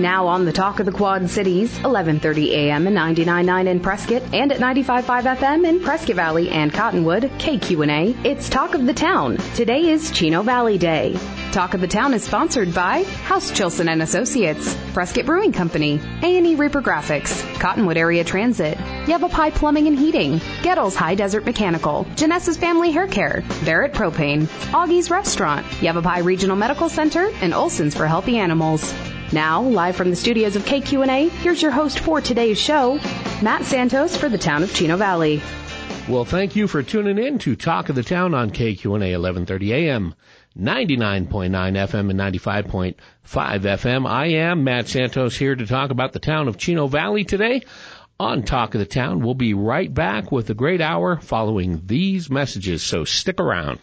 Now on the Talk of the Quad Cities, 11:30 a.m. and 99.9 in Prescott and at 95.5 FM in Prescott Valley and Cottonwood, KQNA. It's Talk of the Town. Today is Chino Valley Day. Talk of the Town is sponsored by House Chilson and Associates, Prescott Brewing Company, A&E Reaper Graphics, Cottonwood Area Transit, Yavapai Plumbing and Heating, Gettle's High Desert Mechanical, Janessa's Family Hair Care, Barrett Propane, Augie's Restaurant, Yavapai Regional Medical Center, and Olson's for Healthy Animals. Now, live from the studios of KQNA, here's your host for today's show, Matt Santos for the town of Chino Valley. Well, thank you for tuning in to Talk of the Town on KQNA 1130 AM, 99.9 FM and 95.5 FM. I am Matt Santos here to talk about the town of Chino Valley today. On Talk of the Town, we'll be right back with a great hour following these messages, so stick around.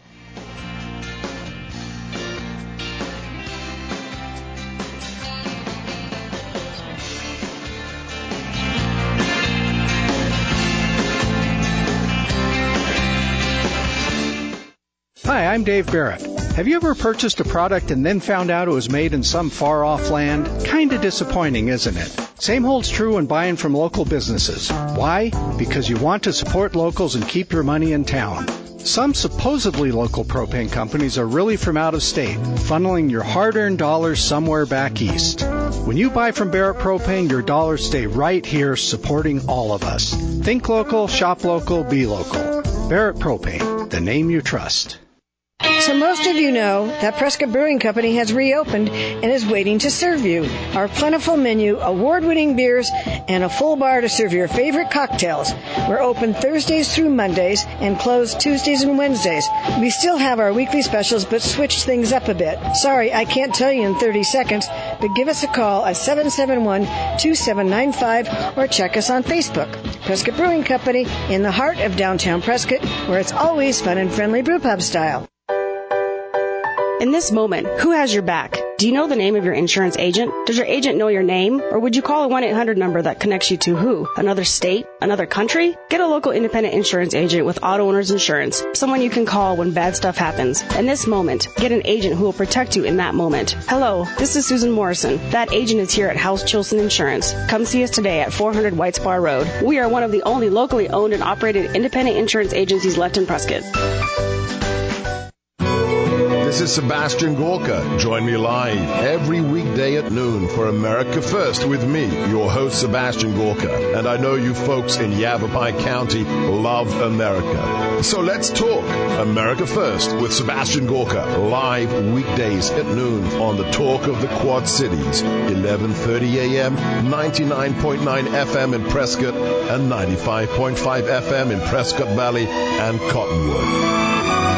Hi, I'm Dave Barrett. Have you ever purchased a product and then found out it was made in some far-off land? Kinda disappointing, isn't it? Same holds true when buying from local businesses. Why? Because you want to support locals and keep your money in town. Some supposedly local propane companies are really from out of state, funneling your hard-earned dollars somewhere back east. When you buy from Barrett Propane, your dollars stay right here supporting all of us. Think local, shop local, be local. Barrett Propane, the name you trust. So most of you know that Prescott Brewing Company has reopened and is waiting to serve you. Our plentiful menu, award-winning beers, and a full bar to serve your favorite cocktails. We're open Thursdays through Mondays and closed Tuesdays and Wednesdays. We still have our weekly specials, but switched things up a bit. Sorry, I can't tell you in 30 seconds, but give us a call at 771-2795 or check us on Facebook. Prescott Brewing Company in the heart of downtown Prescott, where it's always fun and friendly brewpub style. In this moment, who has your back? Do you know the name of your insurance agent? Does your agent know your name? Or would you call a 1-800 number that connects you to who? Another state? Another country? Get a local independent insurance agent with Auto Owners Insurance, someone you can call when bad stuff happens. In this moment, get an agent who will protect you in that moment. Hello, this is Susan Morrison. That agent is here at House Chilson Insurance. Come see us today at 400 White Spar Road. We are one of the only locally owned and operated independent insurance agencies left in Prescott. This is Sebastian Gorka. Join me live every weekday at noon for America First with me, your host Sebastian Gorka. And I know you folks in Yavapai County love America. So let's talk America First with Sebastian Gorka, live weekdays at noon on the Talk of the Quad Cities, 11:30 a.m., 99.9 FM in Prescott and 95.5 FM in Prescott Valley and Cottonwood.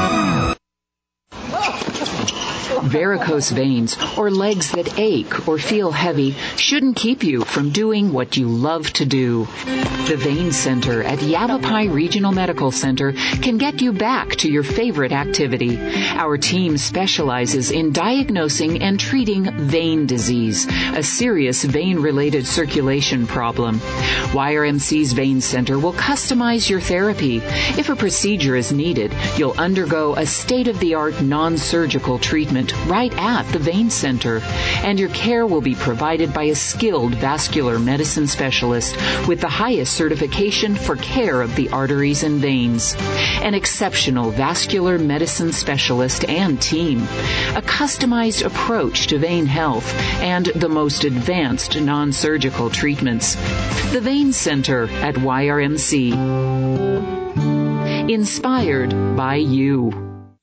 Varicose veins or legs that ache or feel heavy shouldn't keep you from doing what you love to do. The Vein Center at Yavapai Regional Medical Center can get you back to your favorite activity. Our team specializes in diagnosing and treating vein disease, a serious vein-related circulation problem. YRMC's Vein Center will customize your therapy. If a procedure is needed, you'll undergo a state-of-the-art non-surgical treatment right at the Vein Center, and your care will be provided by a skilled vascular medicine specialist with the highest certification for care of the arteries and veins. An exceptional vascular medicine specialist and team, a customized approach to vein health, and the most advanced non-surgical treatments. The Vein Center at YRMC. Inspired by you.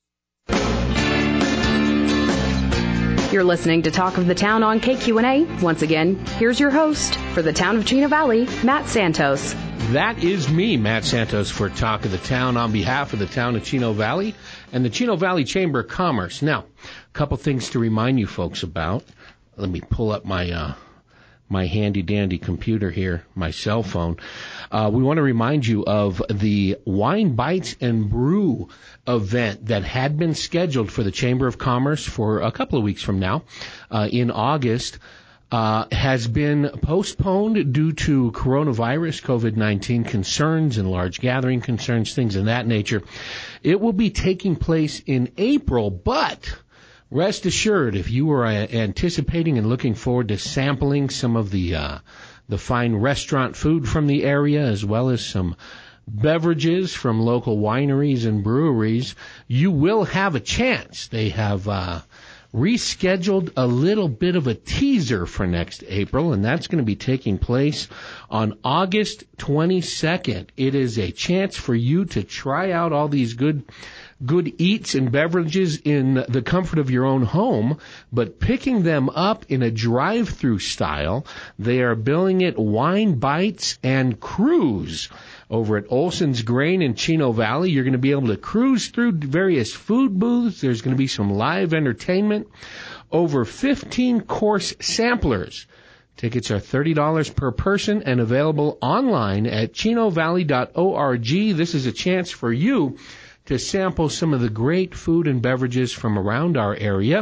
You're listening to Talk of the Town on KQNA. Once again, here's your host for the town of Chino Valley, Matt Santos. That is me, Matt Santos, for Talk of the Town on behalf of the town of Chino Valley and the Chino Valley Chamber of Commerce. Now, a couple things to remind you folks about. Let me pull up my handy-dandy computer here, my cell phone. We want to remind you of the Wine Bites and Brew event that had been scheduled for the Chamber of Commerce for a couple of weeks from now in August. Has been postponed due to coronavirus, COVID-19 concerns and large gathering concerns, things of that nature. It will be taking place in April, but rest assured, if you were anticipating and looking forward to sampling some of the fine restaurant food from the area, as well as some beverages from local wineries and breweries, you will have a chance. They have rescheduled a little bit of a teaser for next April, and that's going to be taking place on August 22nd. It is a chance for you to try out all these good eats and beverages in the comfort of your own home, but picking them up in a drive-through style. They are billing it Wine Bites and Cruise. Over at Olson's Grain in Chino Valley, you're going to be able to cruise through various food booths. There's going to be some live entertainment. Over 15 course samplers. Tickets are $30 per person and available online at chinovalley.org. This is a chance for you to sample some of the great food and beverages from around our area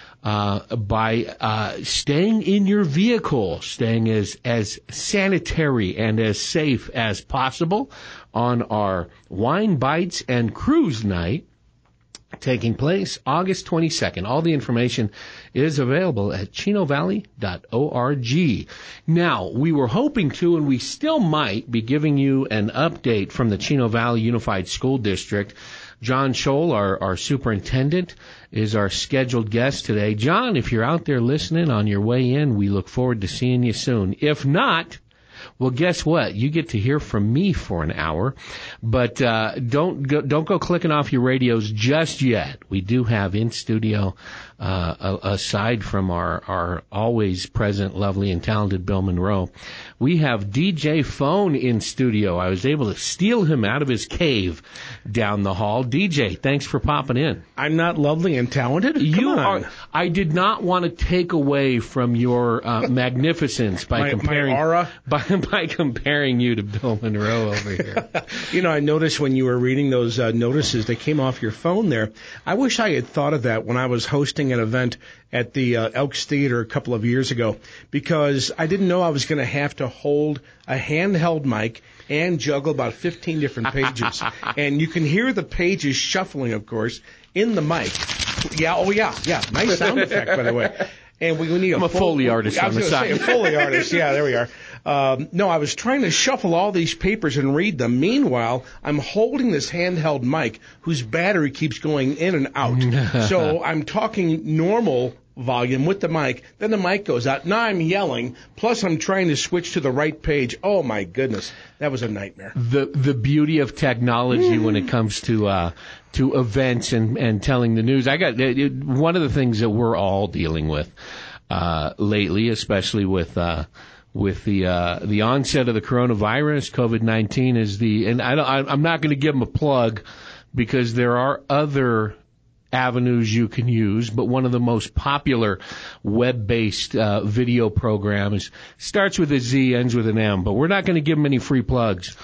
by staying in your vehicle, staying as sanitary and as safe as possible on our Wine Bites and Cruise Night, taking place August 22nd. All the information is available at chinovalley.org. Now, we were hoping to, and we still might, be giving you an update from the Chino Valley Unified School District. John Scholl, our superintendent, is our scheduled guest today. John, if you're out there listening on your way in, we look forward to seeing you soon. If not, well, guess what? You get to hear from me for an hour, but don't go clicking off your radios just yet. We do have in studio, aside from our always present, lovely, and talented Bill Monroe, we have DJ Phone in studio. I was able to steal him out of his cave down the hall. DJ, thanks for popping in. I'm not lovely and talented? You are. I did not want to take away from your magnificence by comparing my aura. By comparing you to Bill Monroe over here. You know, I noticed when you were reading those notices that came off your phone there, I wish I had thought of that when I was hosting an event at the Elks Theater a couple of years ago, because I didn't know I was going to have to hold a handheld mic and juggle about 15 different pages. And you can hear the pages shuffling, of course, in the mic. Yeah, oh yeah. Nice sound effect, by the way. And we need a Foley artist on the side. I was going to say a Foley artist. Yeah, there we are. No, I was trying to shuffle all these papers and read them. Meanwhile, I'm holding this handheld mic whose battery keeps going in and out. So I'm talking normal volume with the mic, then the mic goes out. Now I'm yelling, plus I'm trying to switch to the right page. Oh my goodness, that was a nightmare. The beauty of technology when it comes to events and telling the news. I got one of the things that we're all dealing with lately, especially with the onset of the coronavirus, COVID-19 is and I'm not going to give them a plug because there are other avenues you can use, but one of the most popular web-based video programs starts with a Z, ends with an M, but we're not going to give them any free plugs.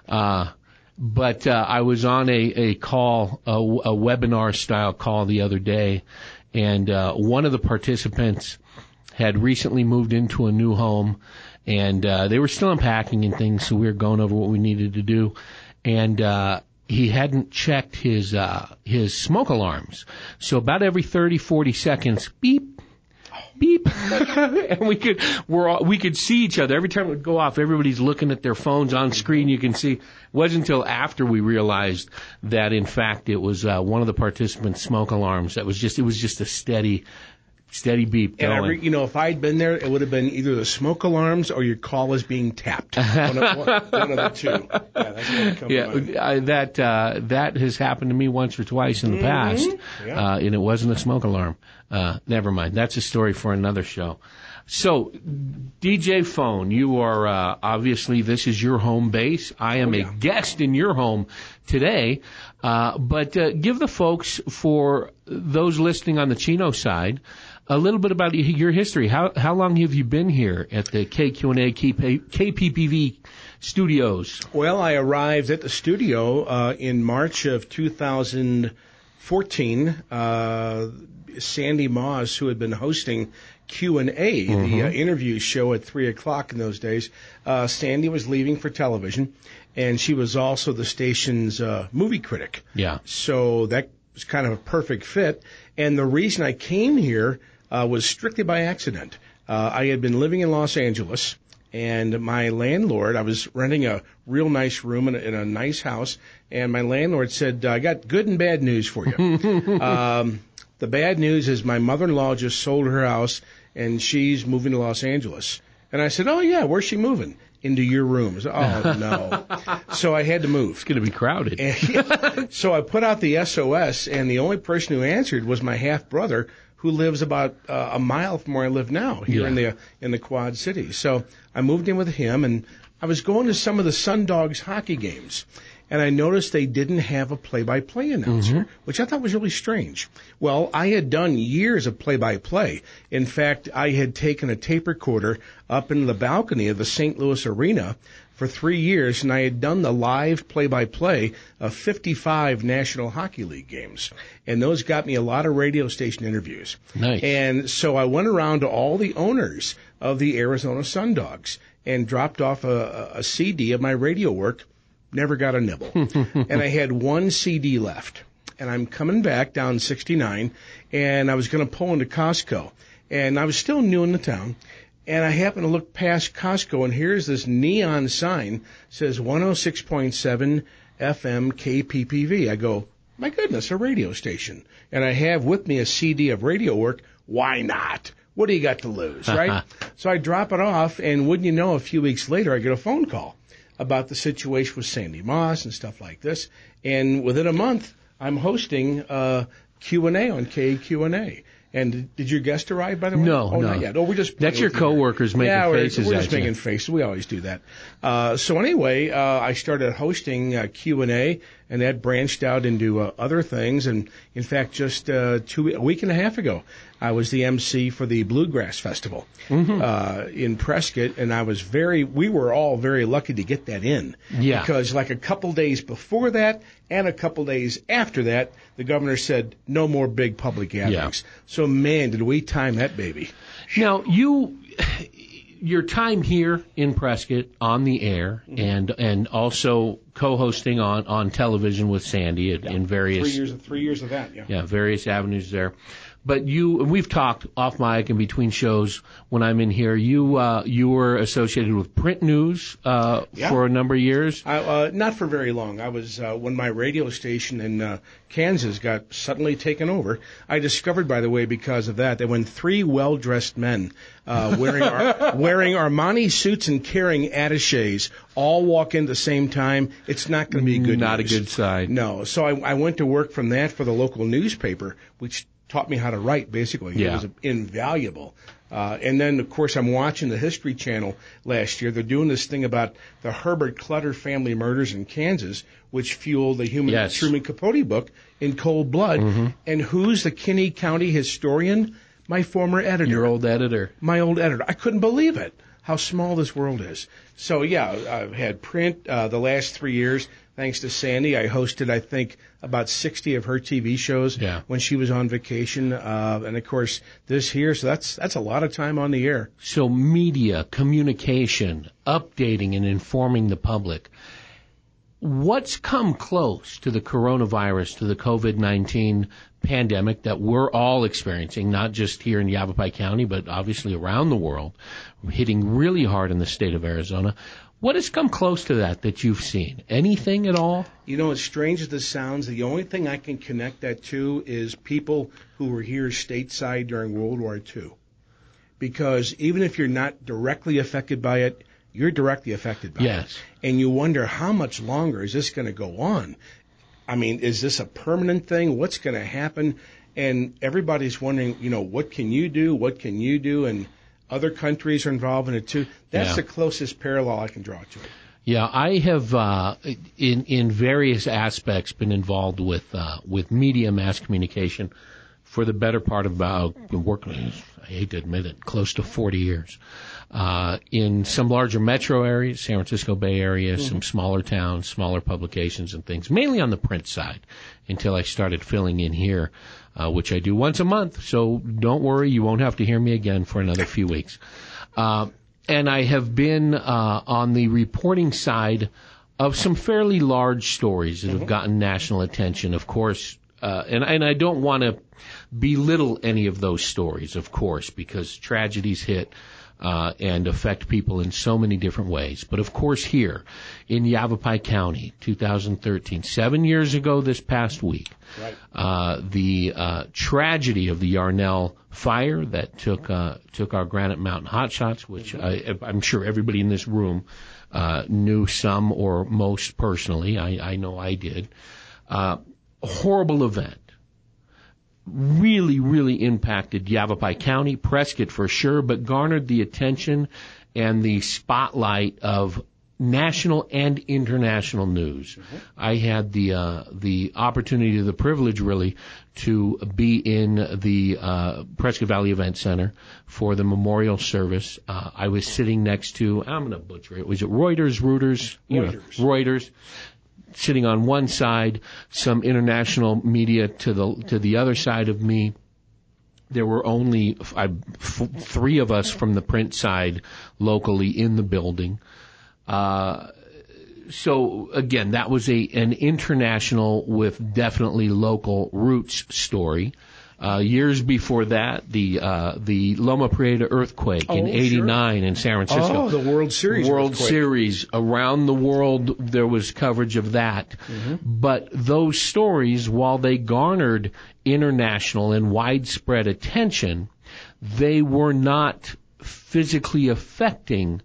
But I was on a call, a webinar-style call the other day, and one of the participants had recently moved into a new home, and they were still unpacking and things, so we were going over what we needed to do, and he hadn't checked his smoke alarms. So about every 30, 40 seconds, beep, beep, and we could see each other. Every time it would go off, everybody's looking at their phones on screen. You can see. It wasn't until after we realized that, in fact, it was one of the participants' smoke alarms. It was just a steady beep going. And if I'd been there, it would have been either the smoke alarms or your call is being tapped. One of the two. Yeah, that's what comes to mind. That has happened to me once or twice in the past, and it wasn't a smoke alarm. Never mind. That's a story for another show. So, DJ Phone, you are obviously, this is your home base. I am a guest in your home today, but give the folks, for those listening on the Chino side, a little bit about your history. How long have you been here at the KQNA KPPV studios? Well, I arrived at the studio in March of 2014. Sandy Moss, who had been hosting Q&A, the interview show at 3 o'clock in those days, Sandy was leaving for television, and she was also the station's movie critic. Yeah. So that was kind of a perfect fit. And the reason I came here was strictly by accident. I had been living in Los Angeles, and my landlord, I was renting a real nice room in a nice house, and my landlord said, I got good and bad news for you. The bad news is my mother-in-law just sold her house, and she's moving to Los Angeles. And I said, oh, yeah, where's she moving? Into your room. Said, oh, no. So I had to move. It's going to be crowded. So I put out the SOS, and the only person who answered was my half-brother, who lives about a mile from where I live now, here in the Quad Cities. So I moved in with him, and I was going to some of the Sundogs hockey games, and I noticed they didn't have a play-by-play announcer, which I thought was really strange. Well, I had done years of play-by-play. In fact, I had taken a tape recorder up in the balcony of the St. Louis Arena for 3 years, and I had done the live play-by-play of 55 National Hockey League games. And those got me a lot of radio station interviews. Nice. And so I went around to all the owners of the Arizona Sundogs and dropped off a CD of my radio work. Never got a nibble. And I had one CD left. And I'm coming back down 69, and I was going to pull into Costco. And I was still new in the town. And I happened to look past Costco, and here's this neon sign, says 106.7 FM KPPV. I go, my goodness, a radio station. And I have with me a CD of radio work. Why not? What do you got to lose, right? So I drop it off, and wouldn't you know, a few weeks later, I get a phone call about the situation with Sandy Moss and stuff like this. And within a month, I'm hosting Q&A on KQNA. And did your guest arrive, by the way? No, no. Not yet. Oh, we're just that's your coworkers making faces. We're just making faces. We always do that. So anyway, I started hosting Q&A, and that branched out into other things. And in fact, just a week and a half ago, I was the MC for the Bluegrass Festival in Prescott, and we were all very lucky to get that in. Yeah. Because like a couple days before that and a couple days after that, the governor said no more big public gatherings. Yeah. So man, did we time that baby. Now, your time here in Prescott on the air and also co-hosting on television with Sandy in various 3 years of that, various avenues there. But we've talked off mic and between shows when I'm in here. You were associated with print news for a number of years. Not for very long. I was when my radio station in Kansas got suddenly taken over. I discovered, by the way, because of that when 3 well-dressed men wearing Armani suits and carrying attachés all walk in at the same time, it's not going to be good. Not news. A good sign. No. So I went to work from that for the local newspaper, which taught me how to write, basically. Yeah. It was invaluable. And then, of course, I'm watching the History Channel last year. They're doing this thing about the Herbert Clutter family murders in Kansas, which fueled the Truman Capote book, In Cold Blood. Mm-hmm. And who's the Kinney County historian? My former editor. Your old editor. My old editor. I couldn't believe it, how small this world is. So, I've had print the last 3 years. Thanks to Sandy, I hosted, I think, about 60 of her TV shows when she was on vacation. And, of course, this here. So that's a lot of time on the air. So media, communication, updating and informing the public. What's come close to the coronavirus, to the COVID-19 pandemic that we're all experiencing, not just here in Yavapai County, but obviously around the world, hitting really hard in the state of Arizona? What has come close to that you've seen? Anything at all? You know, as strange as this sounds, the only thing I can connect that to is people who were here stateside during World War II. Because even if you're not directly affected by it, you're directly affected by it. And you wonder, how much longer is this going to go on? I mean, is this a permanent thing? What's going to happen? And everybody's wondering, what can you do? What can you do? And other countries are involved in it too. That's the closest parallel I can draw to it. Yeah, I have in various aspects been involved with media, mass communication for the better part of working, I hate to admit it, close to 40 years. In some larger metro areas, San Francisco Bay Area, some smaller towns, smaller publications and things, mainly on the print side, until I started filling in here, which I do once a month. So don't worry, you won't have to hear me again for another few weeks. And I have been on the reporting side of some fairly large stories that have gotten national attention. Of course, and I don't want to belittle any of those stories, of course, because tragedies hit and affect people in so many different ways. But of course here in Yavapai County, 2013, 7 years ago this past week, the tragedy of the Yarnell fire that took our Granite Mountain hotshots, which I'm sure everybody in this room knew some or most personally. I know I did. A horrible event. Really, really impacted Yavapai County, Prescott for sure, but garnered the attention and the spotlight of national and international news. Mm-hmm. I had the opportunity, the privilege really, to be in the Prescott Valley Event Center for the memorial service. I was sitting next to, I'm going to butcher it, was it Reuters? Reuters. Sitting on one side, some international media to the other side of me. There were only three of us from the print side locally in the building. So again, that was an international with definitely local roots story. Years before that, the Loma Prieta earthquake in '89 in San Francisco. Oh, the World Series. World Series. Around the world, there was coverage of that. Mm-hmm. But those stories, while they garnered international and widespread attention, they were not physically affecting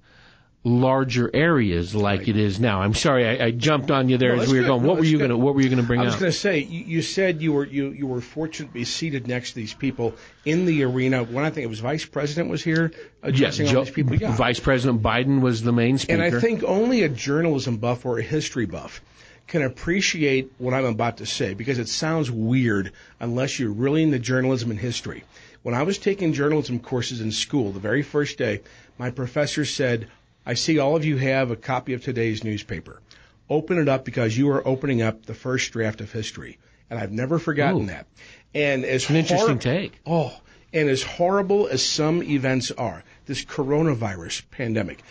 larger areas like it is now. I'm sorry, I jumped on you there as we were going. What were you going to bring up? I was going to say, you said you were fortunate to be seated next to these people in the arena. When I think it was Vice President was here addressing all these people. Yeah. Vice President Biden was the main speaker. And I think only a journalism buff or a history buff can appreciate what I'm about to say, because it sounds weird unless you're really into journalism and history. When I was taking journalism courses in school, the very first day, my professor said, I see all of you have a copy of today's newspaper. Open it up, because you are opening up the first draft of history. And I've never forgotten that. And as an interesting take. Oh, and as horrible as some events are, this coronavirus pandemic,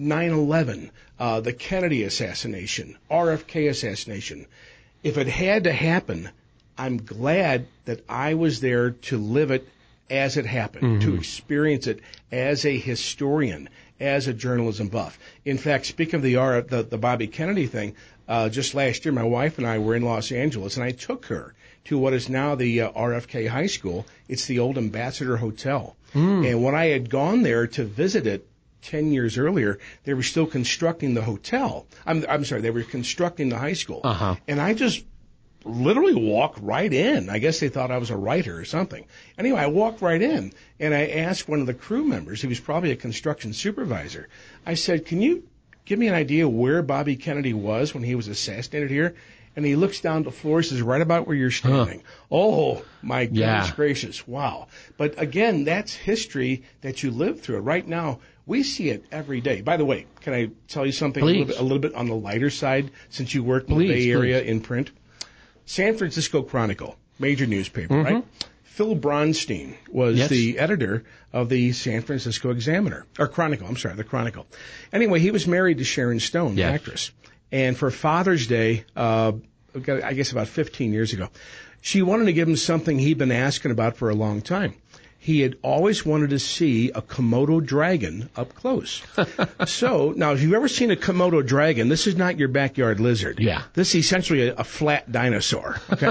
9/11, the Kennedy assassination, RFK assassination, if it had to happen, I'm glad that I was there to live it as it happened, to experience it as a historian, as a journalism buff. In fact, speaking of the Bobby Kennedy thing, just last year, my wife and I were in Los Angeles, and I took her to what is now the RFK High School. It's the old Ambassador Hotel. And when I had gone there to visit it 10 years earlier, they were still constructing the hotel. I'm sorry, they were constructing the high school. And I just literally walked right in. I guess they thought I was a writer or something. Anyway, I walked right in, and I asked one of the crew members, he was probably a construction supervisor, I said, can you give me an idea where Bobby Kennedy was when he was assassinated here? And he looks down the floor, says, right about where you're standing. Oh, my goodness gracious. Wow. But again, that's history that you live through. Right now, we see it every day. By the way, can I tell you something a little bit on the lighter side, since you work in the Bay Area in print? San Francisco Chronicle, major newspaper, right? Phil Bronstein was the editor of the San Francisco Examiner, or Chronicle, I'm sorry, the Chronicle. Anyway, he was married to Sharon Stone, the actress. And for Father's Day, I guess about 15 years ago, she wanted to give him something he'd been asking about for a long time. He had always wanted to see a Komodo dragon up close. So, now, if you've ever seen a Komodo dragon, this is not your backyard lizard. Yeah. This is essentially a flat dinosaur. Okay.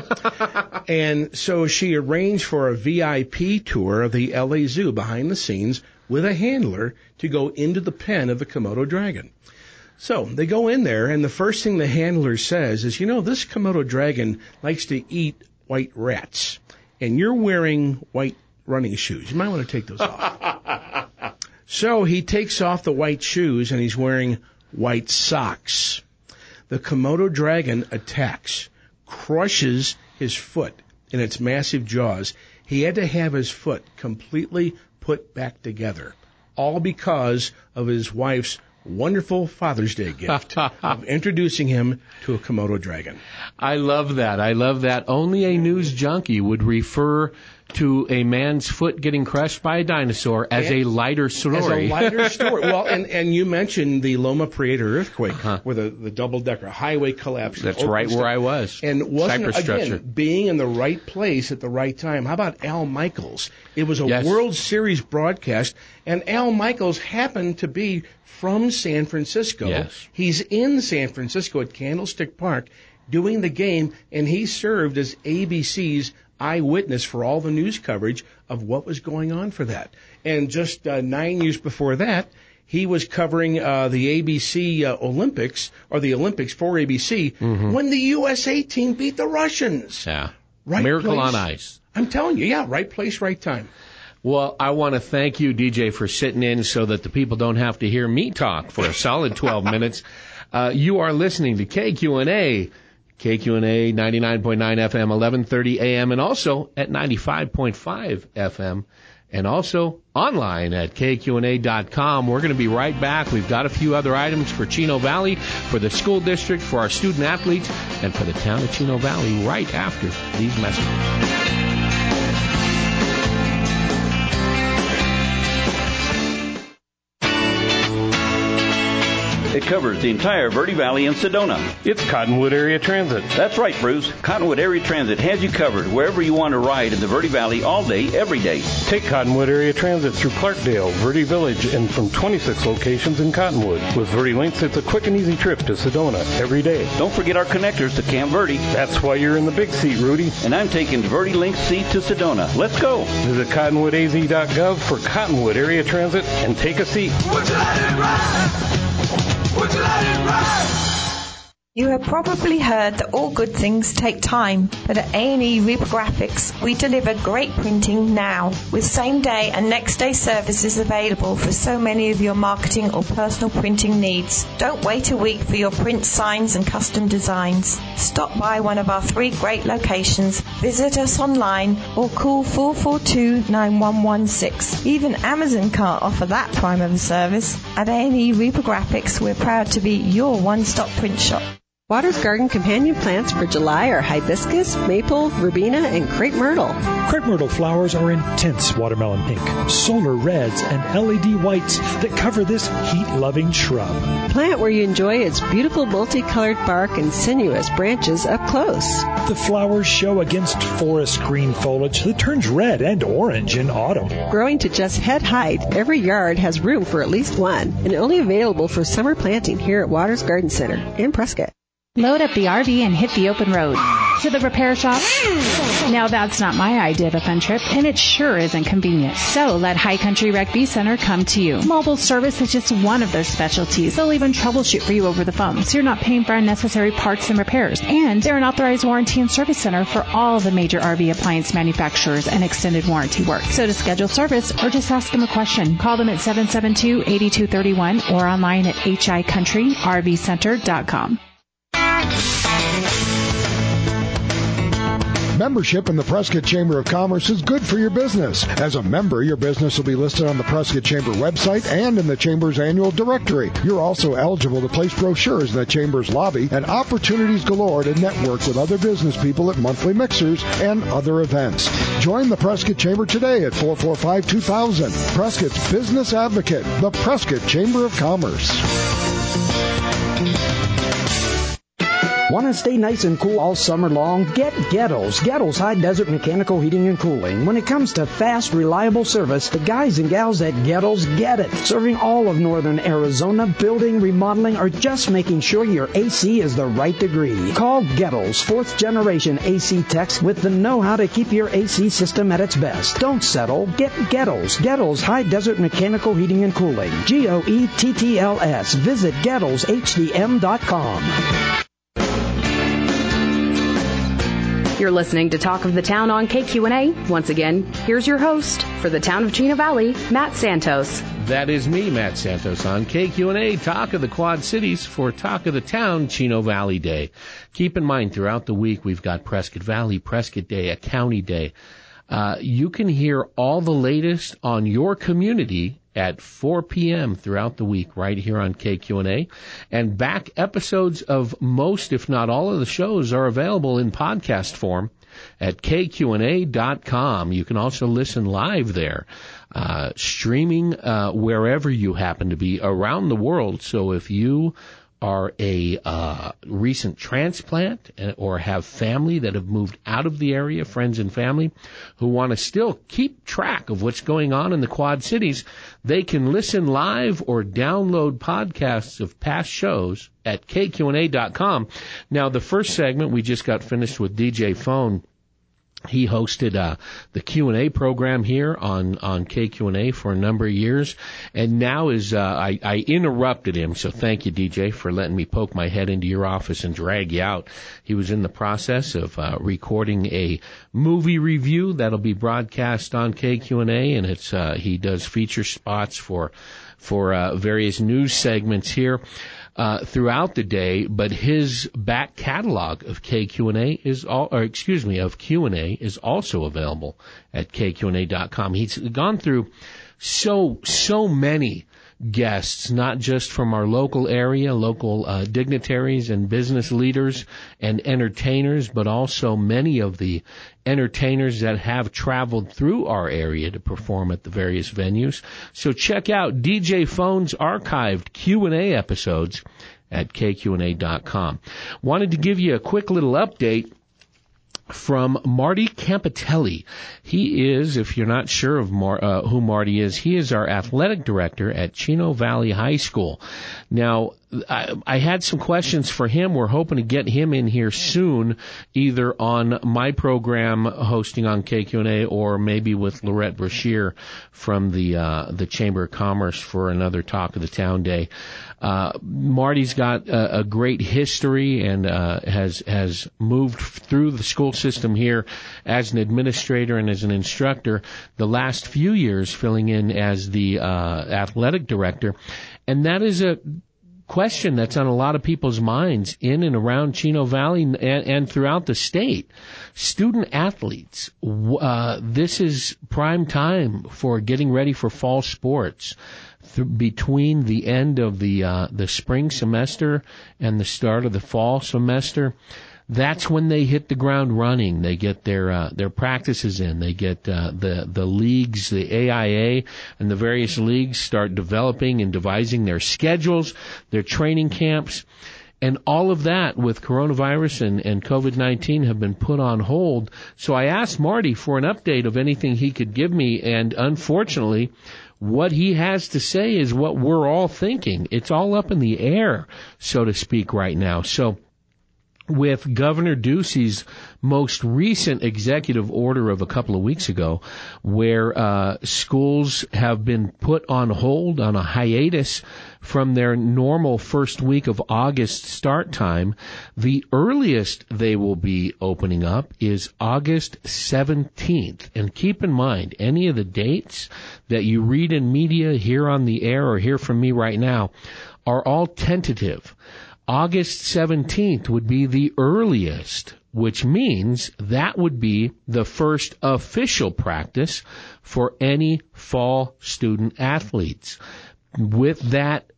And so she arranged for a VIP tour of the LA Zoo behind the scenes with a handler to go into the pen of the Komodo dragon. So they go in there, and the first thing the handler says is, this Komodo dragon likes to eat white rats, and you're wearing white running shoes. You might want to take those off. So he takes off the white shoes, and he's wearing white socks. The Komodo dragon attacks, crushes his foot in its massive jaws. He had to have his foot completely put back together, all because of his wife's wonderful Father's Day gift of introducing him to a Komodo dragon. I love that. Only a news junkie would refer to a man's foot getting crushed by a dinosaur as a lighter story. As a lighter story. Well, and you mentioned the Loma Prieta earthquake where the double-decker highway collapsed. That's right where I was. And wasn't, again, being in the right place at the right time. How about Al Michaels? It was a World Series broadcast, and Al Michaels happened to be from San Francisco. Yes. He's in San Francisco at Candlestick Park doing the game, and he served as ABC's eyewitness for all the news coverage of what was going on for that. And just 9 years before that, he was covering the ABC Olympics, or the Olympics for ABC, when the USA team beat the Russians. Yeah. Right Miracle place. on ice. I'm telling you, right place, right time. Well, I want to thank you, DJ, for sitting in so that the people don't have to hear me talk for a solid 12 minutes. You are listening to KQNA. KQNA 99.9 FM, 1130 AM, and also at 95.5 FM, and also online at KQNA.com. We're going to be right back. We've got a few other items for Chino Valley, for the school district, for our student athletes, and for the town of Chino Valley right after these messages. It covers the entire Verde Valley and Sedona. It's Cottonwood Area Transit. That's right, Bruce. Cottonwood Area Transit has you covered wherever you want to ride in the Verde Valley all day, every day. Take Cottonwood Area Transit through Clarkdale, Verde Village, and from 26 locations in Cottonwood. With Verde Links, it's a quick and easy trip to Sedona every day. Don't forget our connectors to Camp Verde. That's why you're in the big seat, Rudy. And I'm taking the Verde Links seat to Sedona. Let's go. Visit cottonwoodaz.gov for Cottonwood Area Transit and take a seat. Would you let it ride? Would you let it ride? You have probably heard that all good things take time, but at A&E Reprographics, we deliver great printing now, with same-day and next-day services available for so many of your marketing or personal printing needs. Don't wait a week for your print signs and custom designs. Stop by one of our 3 great locations, visit us online, or call 442-9116. Even Amazon can't offer that prime of a service. At A&E Reprographics, we're proud to be your one-stop print shop. Waters Garden companion plants for July are hibiscus, maple, verbena, and crepe myrtle. Crepe myrtle flowers are intense watermelon pink, solar reds, and LED whites that cover this heat-loving shrub. Plant where you enjoy its beautiful multicolored bark and sinuous branches up close. The flowers show against forest green foliage that turns red and orange in autumn. Growing to just head height, every yard has room for at least one, and only available for summer planting here at Waters Garden Center in Prescott. Load up the RV and hit the open road. To the repair shop? Now that's not my idea of a fun trip, and it sure isn't convenient. So let High Country Rec B Center come to you. Mobile service is just one of their specialties. They'll even troubleshoot for you over the phone, so you're not paying for unnecessary parts and repairs. And they're an authorized warranty and service center for all the major RV appliance manufacturers and extended warranty work. So to schedule service or just ask them a question, call them at 772-8231 or online at hicountryrvcenter.com. Membership in the Prescott Chamber of Commerce is good for your business. As a member, your business will be listed on the Prescott Chamber website and in the Chamber's annual directory. You're also eligible to place brochures in the Chamber's lobby and opportunities galore to network with other business people at monthly mixers and other events. Join the Prescott Chamber today at 445-2000. Prescott's Business Advocate, the Prescott Chamber of Commerce. Want to stay nice and cool all summer long? Get Gettles. Gettles High Desert Mechanical Heating and Cooling. When it comes to fast, reliable service, the guys and gals at Gettles get it. Serving all of northern Arizona, building, remodeling, or just making sure your AC is the right degree. Call Gettles, 4th generation AC techs with the know-how to keep your AC system at its best. Don't settle. Get Gettles. Gettles High Desert Mechanical Heating and Cooling. GOETTLS. Visit GettlesHDM.com. You're listening to Talk of the Town on KQNA. Once again, here's your host for the town of Chino Valley, Matt Santos. That is me, Matt Santos, on KQNA, Talk of the Quad Cities for Talk of the Town, Chino Valley Day. Keep in mind, throughout the week, we've got Prescott Valley, Prescott Day, a county day. You can hear all the latest on your community at 4 p.m. throughout the week right here on KQNA. And back episodes of most, if not all of the shows are available in podcast form at kqna.com. You can also listen live there, streaming wherever you happen to be around the world. So if you are a recent transplant or have family that have moved out of the area, friends and family, who want to still keep track of what's going on in the Quad Cities, they can listen live or download podcasts of past shows at kqna.com. Now, the first segment, we just got finished with DJ Phone. He hosted the Q&A program here on KQNA for a number of years, and now I interrupted him, so thank you, DJ, for letting me poke my head into your office and drag you out. He was in the process of recording a movie review that'll be broadcast on KQNA, and it's he does feature spots for various news segments here throughout the day, but his back catalog of Q&A is also available at kqna.com. He's gone through so many guests, not just from our local area, local dignitaries and business leaders and entertainers, but also many of the entertainers that have traveled through our area to perform at the various venues. So check out DJ Phone's archived Q&A episodes at kqna.com. Wanted to give you a quick little update from Marty Campitelli. He is, if you're not sure of who Marty is, he is our athletic director at Chino Valley High School. Now, I had some questions for him. We're hoping to get him in here soon, either on my program hosting on KQNA or maybe with Lorette Brashear from the Chamber of Commerce for another Talk of the Town day. Marty's got a great history and has moved through the school system here as an administrator and as an instructor the last few years, filling in as the athletic director. And that is a question that's on a lot of people's minds in and around Chino Valley and throughout the state. Student athletes, this is prime time for getting ready for fall sports. Between the end of the spring semester and the start of the fall semester, that's when they hit the ground running. They get their practices in. They get the leagues, the AIA and the various leagues start developing and devising their schedules, their training camps. And all of that with coronavirus and COVID-19 have been put on hold. So I asked Marty for an update of anything he could give me, and unfortunately, what he has to say is what we're all thinking. It's all up in the air, so to speak, right now. So with Governor Ducey's most recent executive order of a couple of weeks ago, where schools have been put on hold, on a hiatus from their normal first week of August start time, the earliest they will be opening up is August 17th. And keep in mind, any of the dates that you read in media, hear on the air, or hear from me right now are all tentative. August 17th would be the earliest, which means that would be the first official practice for any fall student athletes. With that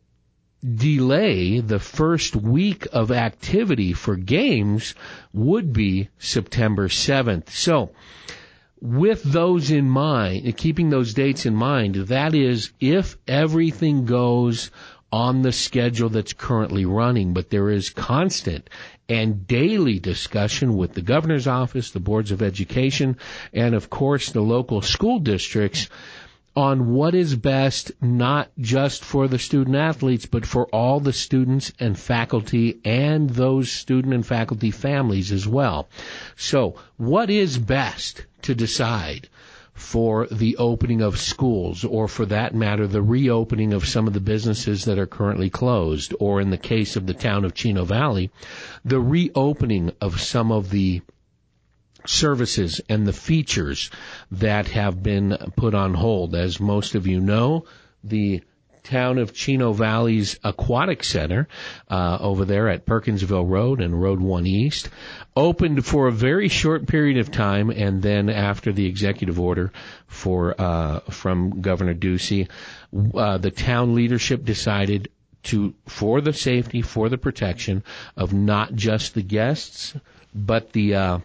delay, the first week of activity for games would be September 7th. So, with those in mind, keeping those dates in mind, that is if everything goes on the schedule that's currently running, but there is constant and daily discussion with the governor's office, the boards of education, and of course the local school districts on what is best, not just for the student athletes, but for all the students and faculty and those student and faculty families as well. So what is best to decide for the opening of schools, or for that matter, the reopening of some of the businesses that are currently closed, or in the case of the town of Chino Valley, the reopening of some of the services and the features that have been put on hold. As most of you know, the town of Chino Valley's Aquatic Center over there at Perkinsville Road and Road 1 East opened for a very short period of time, and then after the executive order from Governor Ducey, the town leadership decided to, for the safety, for the protection of not just the guests, but the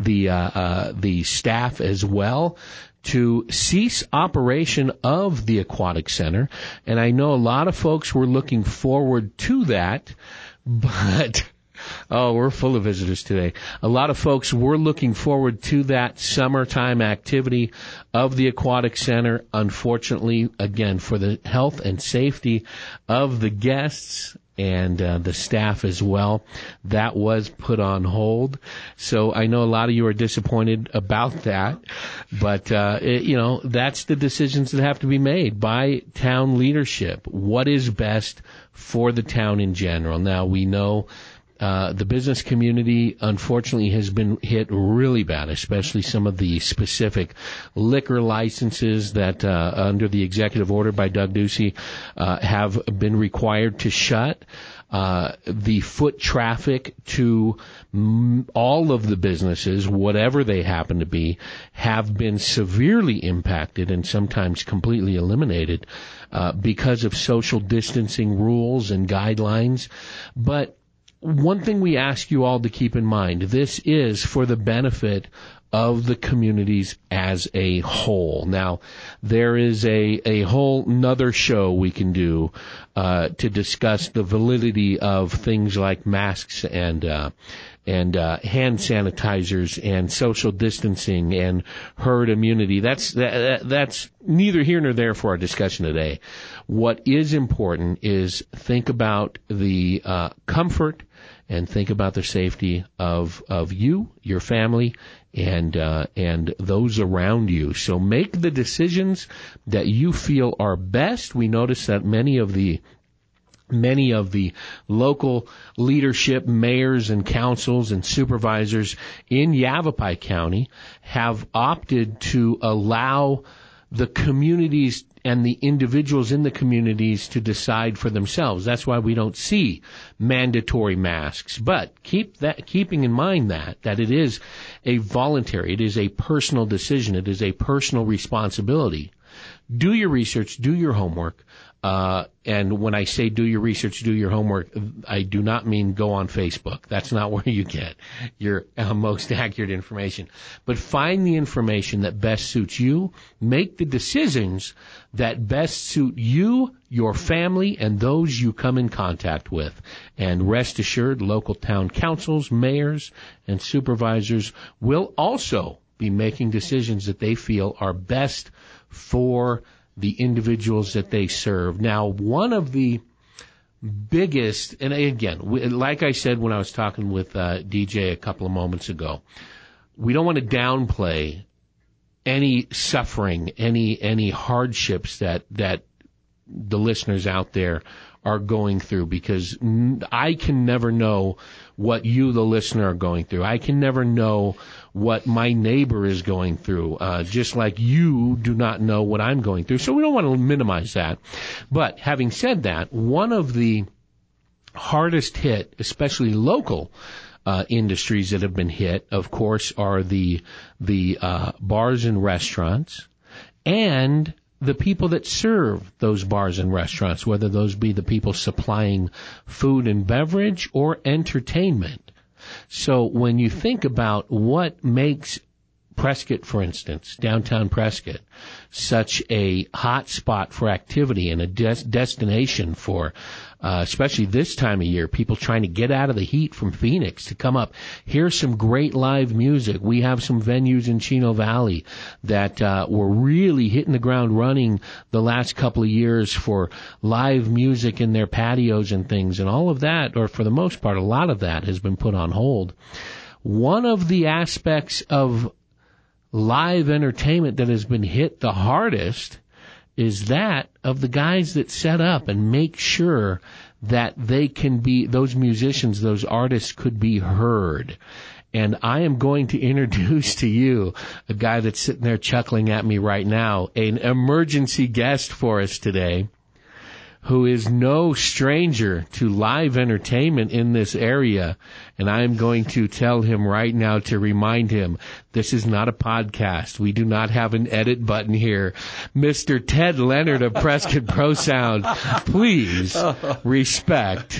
staff as well, to cease operation of the aquatic center. And I know a lot of folks were looking forward to that, but we're full of visitors today. A lot of folks were looking forward to that summertime activity of the aquatic center. Unfortunately, again, for the health and safety of the guests and the staff as well, that was put on hold. So I know a lot of you are disappointed about that, but that's the decisions that have to be made by town leadership. What is best for the town in general? Now, we know the business community, unfortunately, has been hit really bad, especially some of the specific liquor licenses that, under the executive order by Doug Ducey, have been required to shut. The foot traffic to all of the businesses, whatever they happen to be, have been severely impacted and sometimes completely eliminated because of social distancing rules and guidelines. But one thing we ask you all to keep in mind, this is for the benefit of the communities as a whole. Now, there is a whole nother show we can do to discuss the validity of things like masks and hand sanitizers and social distancing and herd immunity. That's neither here nor there for our discussion today. What is important is think about the comfort and think about the safety of you, your family, and those around you. So make the decisions that you feel are best. We notice that many of the local leadership, mayors and councils and supervisors in Yavapai County have opted to allow the communities and the individuals in the communities to decide for themselves. That's why we don't see mandatory masks. But keeping in mind that it is a voluntary, it is a personal decision, it is a personal responsibility. Do your research, do your homework. And when I say do your research, do your homework, I do not mean go on Facebook. That's not where you get your most accurate information. But find the information that best suits you. Make the decisions that best suit you, your family, and those you come in contact with. And rest assured, local town councils, mayors, and supervisors will also be making decisions that they feel are best for the individuals that they serve. Now, one of the biggest, and again, like I said when I was talking with DJ a couple of moments ago, we don't want to downplay any suffering, any hardships that the listeners out there are going through, because I can never know what you, the listener, are going through. I can never know what my neighbor is going through, just like you do not know what I'm going through. So we don't want to minimize that. But having said that, one of the hardest hit, especially local industries that have been hit, of course, are the bars and restaurants and the people that serve those bars and restaurants, whether those be the people supplying food and beverage or entertainment. So when you think about what makes Prescott, for instance, downtown Prescott, such a hot spot for activity and a destination for, especially this time of year, people trying to get out of the heat from Phoenix to come up, hear some great live music. We have some venues in Chino Valley that were really hitting the ground running the last couple of years for live music in their patios and things, and all of that, or for the most part, a lot of that has been put on hold. One of the aspects of live entertainment that has been hit the hardest is that of the guys that set up and make sure that they can be, those musicians, those artists could be heard. And I am going to introduce to you a guy that's sitting there chuckling at me right now, an emergency guest for us today, who is no stranger to live entertainment in this area. And I'm going to tell him right now to remind him, this is not a podcast. We do not have an edit button here. Mr. Ted Leonard of Prescott Pro Sound, please respect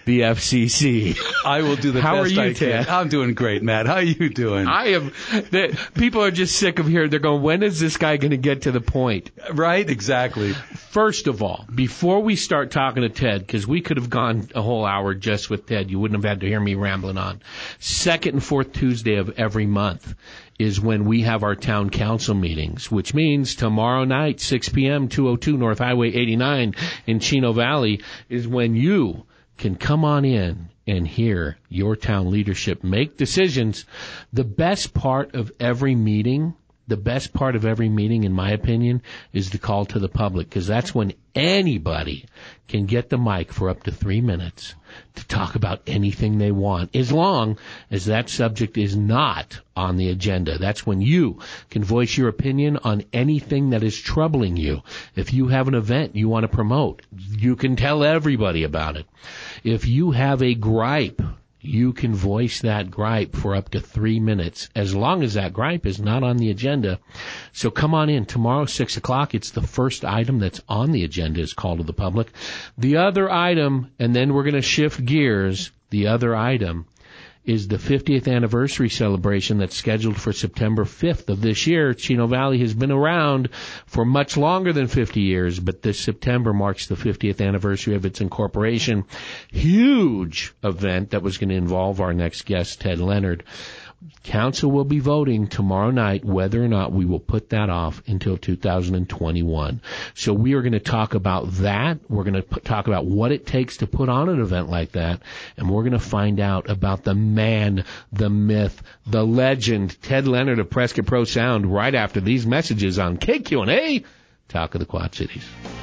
the FCC. I will do the How best are you, I can. Ted? I'm doing great, Matt. How are you doing? People are just sick of hearing. They're going, when is this guy going to get to the point? Right? Exactly. First of all, before we start talking to Ted, because we could have gone a whole hour just with Ted, you wouldn't have had to hear me rambling on. Second and fourth Tuesday of every month is when we have our town council meetings, which means tomorrow night, 6 p.m., 202 North Highway 89 in Chino Valley, is when you can come on in and hear your town leadership make decisions. The best part of every meeting, in my opinion, is the call to the public, because that's when anybody can get the mic for up to 3 minutes to talk about anything they want, as long as that subject is not on the agenda. That's when you can voice your opinion on anything that is troubling you. If you have an event you want to promote, you can tell everybody about it. If you have a gripe, you can voice that gripe for up to 3 minutes, as long as that gripe is not on the agenda. So come on in. Tomorrow, 6 o'clock, it's the first item that's on the agenda is call to the public. The other item, and then we're going to shift gears, the other item is the 50th anniversary celebration that's scheduled for September 5th of this year. Chino Valley has been around for much longer than 50 years, but this September marks the 50th anniversary of its incorporation. Huge event that was going to involve our next guest, Ted Leonard. Council will be voting tomorrow night whether or not we will put that off until 2021. So we are going to talk about that. We're going to talk about what it takes to put on an event like that. And we're going to find out about the man, the myth, the legend, Ted Leonard of Prescott Pro Sound, right after these messages on KQNA, Talk of the Quad Cities.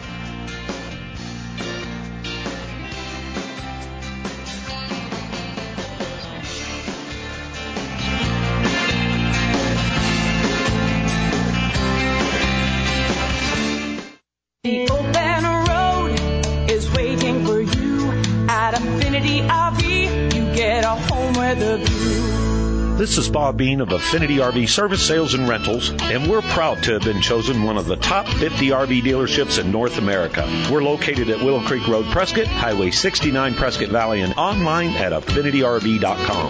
The open road is waiting for you at Affinity RV. You get a home with a view. This is Bob Bean of Affinity RV Service, Sales, and Rentals, and we're proud to have been chosen one of the top 50 RV dealerships in North America. We're located at Willow Creek Road, Prescott, Highway 69, Prescott Valley, and online at AffinityRV.com.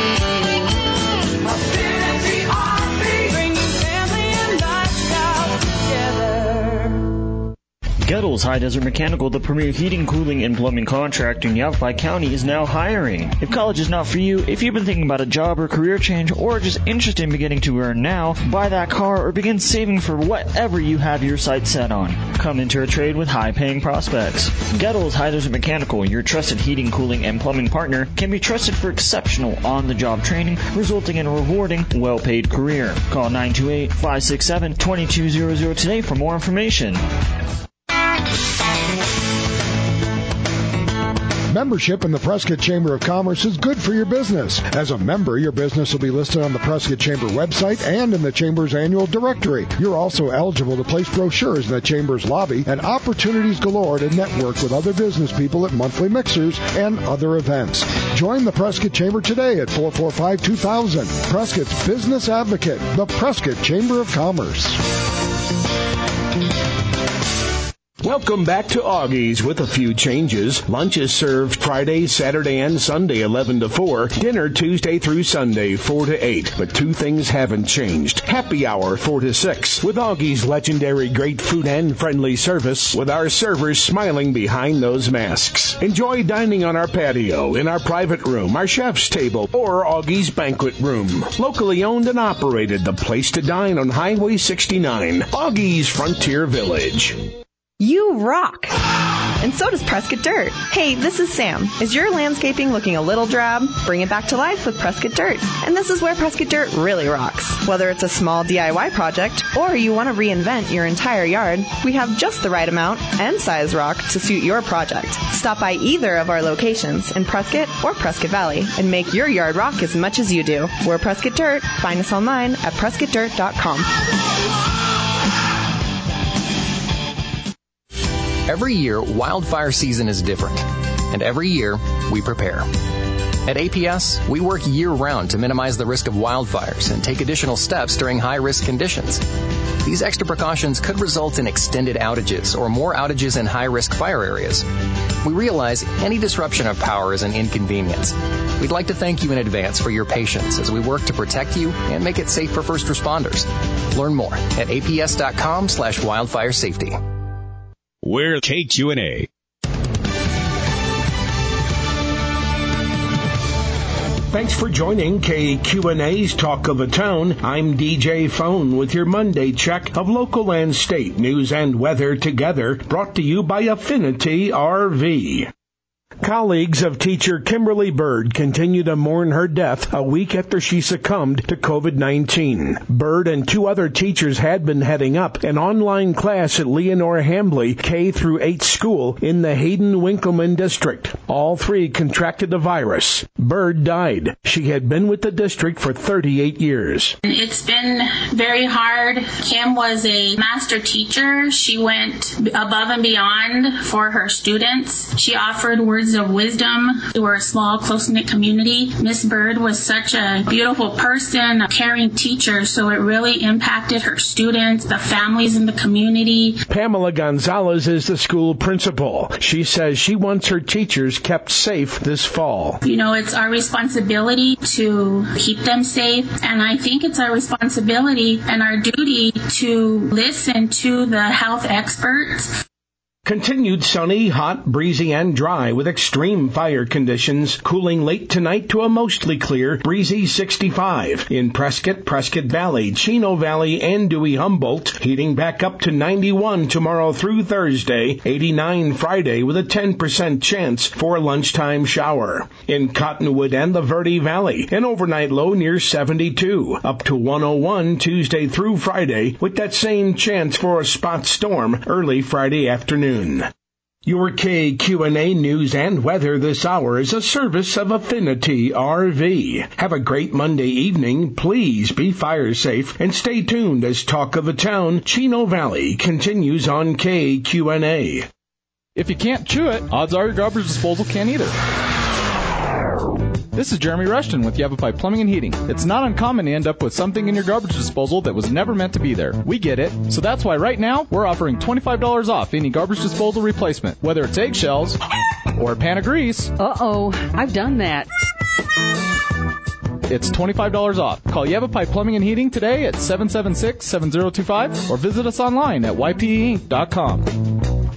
Affinity RV, bringing family and lifestyle together. Gettles High Desert Mechanical, the premier heating, cooling, and plumbing contractor in Yavapai County, is now hiring. If college is not for you, if you've been thinking about a job or career change, or just interested in beginning to earn now, buy that car, or begin saving for whatever you have your sights set on, come into a trade with high-paying prospects. Gettles High Desert Mechanical, your trusted heating, cooling, and plumbing partner, can be trusted for exceptional on-the-job training, resulting in a rewarding, well-paid career. Call 928-567-2200 today for more information. Membership in the Prescott Chamber of Commerce is good for your business. As a member, your business will be listed on the Prescott Chamber website and in the Chamber's annual directory. You're also eligible to place brochures in the Chamber's lobby and opportunities galore to network with other business people at monthly mixers and other events. Join the Prescott Chamber today at 445-2000. Prescott's Business Advocate, the Prescott Chamber of Commerce. Welcome back to Augie's with a few changes. Lunch is served Friday, Saturday, and Sunday 11 to 4. Dinner Tuesday through Sunday 4 to 8. But two things haven't changed. Happy hour 4 to 6. With Augie's legendary great food and friendly service, with our servers smiling behind those masks. Enjoy dining on our patio, in our private room, our chef's table, or Augie's banquet room. Locally owned and operated, the place to dine on Highway 69. Augie's Frontier Village. You rock! And so does Prescott Dirt. Hey, this is Sam. Is your landscaping looking a little drab? Bring it back to life with Prescott Dirt. And this is where Prescott Dirt really rocks. Whether it's a small DIY project or you want to reinvent your entire yard, we have just the right amount and size rock to suit your project. Stop by either of our locations in Prescott or Prescott Valley and make your yard rock as much as you do. We're Prescott Dirt. Find us online at PrescottDirt.com. Every year, wildfire season is different, and every year, we prepare. At APS, we work year-round to minimize the risk of wildfires and take additional steps during high-risk conditions. These extra precautions could result in extended outages or more outages in high-risk fire areas. We realize any disruption of power is an inconvenience. We'd like to thank you in advance for your patience as we work to protect you and make it safe for first responders. Learn more at aps.com/wildfire safety. We're KQNA. Thanks for joining KQNA's Talk of the Town. I'm DJ Phone with your Monday check of local and state news and weather together, brought to you by Affinity RV. Colleagues of teacher Kimberly Bird continue to mourn her death a week after she succumbed to COVID-19. Bird and 2 other teachers had been heading up an online class at Leonore Hambly K-8 school in the Hayden-Winkleman district. All 3 contracted the virus. Bird died. She had been with the district for 38 years. It's been very hard. Kim was a master teacher. She went above and beyond for her students. She offered words of wisdom. We're a small, close-knit community. Miss Bird was such a beautiful person, a caring teacher, so it really impacted her students, the families in the community. Pamela Gonzalez is the school principal. She says she wants her teachers kept safe this fall. You know, it's our responsibility to keep them safe, and I think it's our responsibility and our duty to listen to the health experts. Continued sunny, hot, breezy, and dry with extreme fire conditions, cooling late tonight to a mostly clear, breezy 65. In Prescott, Prescott Valley, Chino Valley, and Dewey-Humboldt, heating back up to 91 tomorrow through Thursday, 89 Friday with a 10% chance for a lunchtime shower. In Cottonwood and the Verde Valley, an overnight low near 72, up to 101 Tuesday through Friday with that same chance for a spot storm early Friday afternoon. Your KQNA news and weather this hour is a service of Affinity RV. Have a great Monday evening. Please be fire safe and stay tuned as Talk of the Town, Chino Valley continues on KQNA. If you can't chew it, odds are your garbage disposal can't either. This is Jeremy Rushton with Yavapai Plumbing and Heating. It's not uncommon to end up with something in your garbage disposal that was never meant to be there. We get it. So that's why right now we're offering $25 off any garbage disposal replacement, whether it's eggshells or a pan of grease. Uh-oh, I've done that. It's $25 off. Call Yavapai Plumbing and Heating today at 776-7025 or visit us online at ypeinc.com.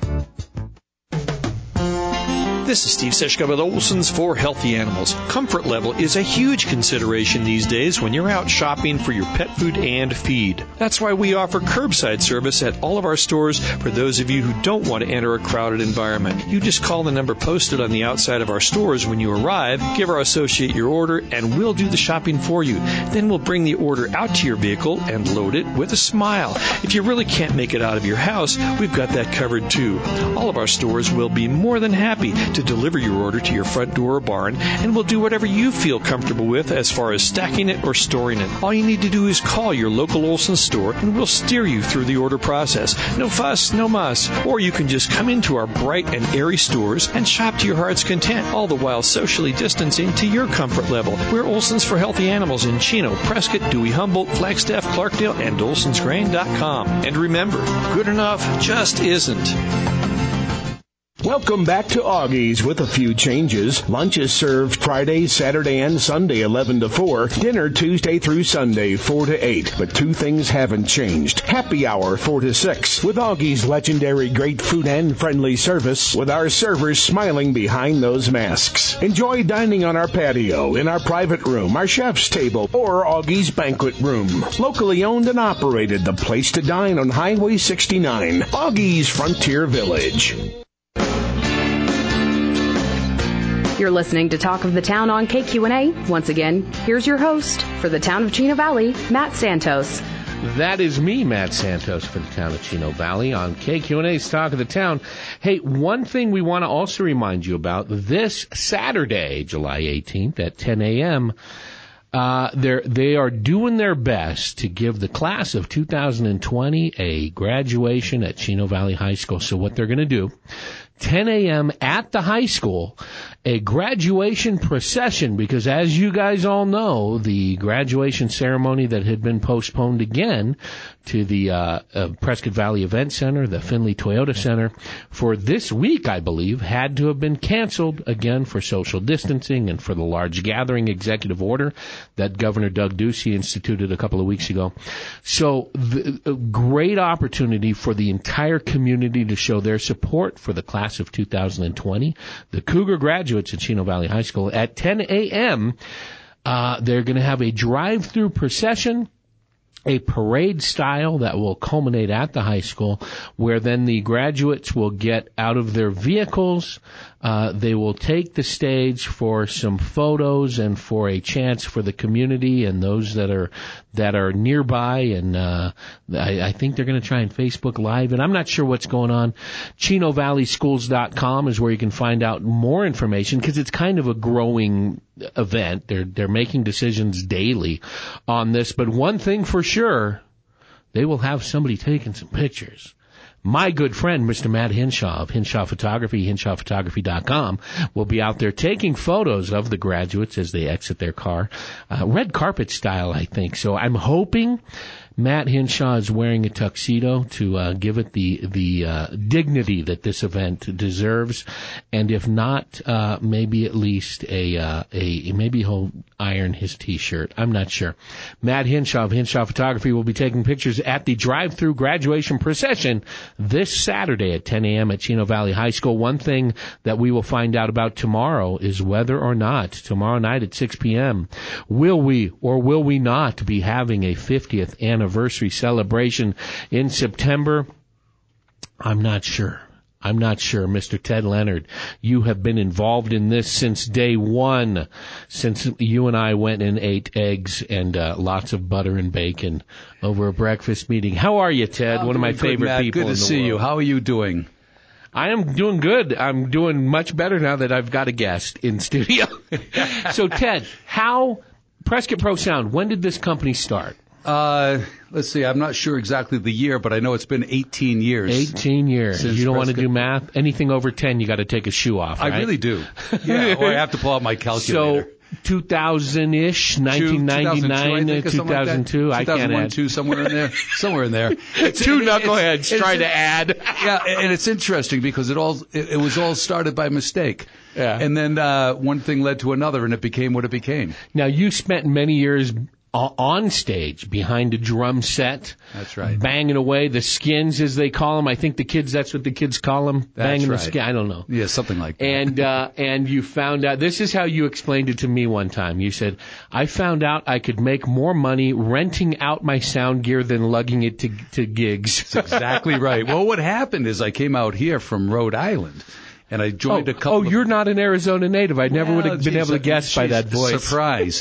This is Steve Seshka with Olson's for Healthy Animals. Comfort level is a huge consideration these days when you're out shopping for your pet food and feed. That's why we offer curbside service at all of our stores for those of you who don't want to enter a crowded environment. You just call the number posted on the outside of our stores when you arrive, give our associate your order, and we'll do the shopping for you. Then we'll bring the order out to your vehicle and load it with a smile. If you really can't make it out of your house, we've got that covered too. All of our stores will be more than happy to deliver your order to your front door or barn, and we'll do whatever you feel comfortable with as far as stacking it or storing it. All you need to do is call your local Olson store, and we'll steer you through the order process. No fuss, no muss. Or you can just come into our bright and airy stores and shop to your heart's content, all the while socially distancing to your comfort level. We're Olson's for Healthy Animals in Chino, Prescott, Dewey-Humboldt, Flagstaff, Clarkdale, and olsonsgrain.com. And remember, good enough just isn't. Welcome back to Augie's with a few changes. Lunch is served Friday, Saturday, and Sunday 11 to 4. Dinner Tuesday through Sunday 4 to 8. But 2 things haven't changed. Happy hour 4 to 6 with Augie's legendary great food and friendly service with our servers smiling behind those masks. Enjoy dining on our patio, in our private room, our chef's table, or Augie's banquet room. Locally owned and operated, the place to dine on Highway 69. Augie's Frontier Village. You're listening to Talk of the Town on KQNA. Once again, here's your host for the town of Chino Valley, Matt Santos. That is me, Matt Santos, for the town of Chino Valley on KQNA's Talk of the Town. Hey, one thing we want to also remind you about, this Saturday, July 18th at 10 a.m., they are doing their best to give the class of 2020 a graduation at Chino Valley High School. So what they're going to do, 10 a.m. at the high school, a graduation procession, because as you guys all know, the graduation ceremony that had been postponed again to the Prescott Valley Event Center, the Findlay Toyota Center, for this week, I believe, had to have been canceled again for social distancing and for the large gathering executive order that Governor Doug Ducey instituted a couple of weeks ago. So a great opportunity for the entire community to show their support for the class of 2020. The Cougar graduates at Chino Valley High School at 10 a.m. They're going to have a drive-through procession, a parade style that will culminate at the high school, where then the graduates will get out of their vehicles. They will take the stage for some photos and for a chance for the community and those that are nearby. And I think they're going to try and Facebook Live. And I'm not sure what's going on. ChinoValleySchools.com is where you can find out more information, because it's kind of a growing event. They're making decisions daily on this. But one thing for sure, they will have somebody taking some pictures. My good friend, Mr. Matt Hinshaw of Hinshaw Photography, HinshawPhotography.com, will be out there taking photos of the graduates as they exit their car. Red carpet style, I think. So I'm hoping Matt Hinshaw is wearing a tuxedo to give it the dignity that this event deserves, and if not, maybe at least maybe he'll iron his T-shirt. I'm not sure. Matt Hinshaw of Hinshaw Photography will be taking pictures at the drive-through graduation procession this Saturday at 10 a.m. at Chino Valley High School. One thing that we will find out about tomorrow is whether or not tomorrow night at 6 p.m. will we or will we not be having a 50th anniversary celebration in September. I'm not sure. Mr. Ted Leonard, you have been involved in this since day one, since you and I went and ate eggs and lots of butter and bacon over a breakfast meeting. How are you, Ted? One of my favorite people in the world. Good to see you. How are you doing? I am doing good. I'm doing much better now that I've got a guest in studio. So, Ted, how Prescott Pro Sound, when did this company start? Let's see. I'm not sure exactly the year, but I know it's been 18 years. 18 years. You don't want to do math? Anything over 10, you got to take a shoe off, right? I really do. Yeah, or I have to pull out my calculator. So, 2000-ish, 1999, 2002. I can't add. 2002, somewhere in there. Two knuckleheads trying to add. Yeah, and it's interesting because it was all started by mistake. Yeah. And then one thing led to another, and it became what it became. Now, you spent many years on stage behind a drum set. That's right. Banging away, the skins as they call them. I think that's what the kids call them. That's banging right. The skin. I don't know. Yeah, something like that. And you found out, this is how you explained it to me one time. You said, I found out I could make more money renting out my sound gear than lugging it to gigs. That's exactly right. Well, what happened is I came out here from Rhode Island. And I joined a couple. Oh, you're not an Arizona native. I never would have been able to guess by that voice. Surprise.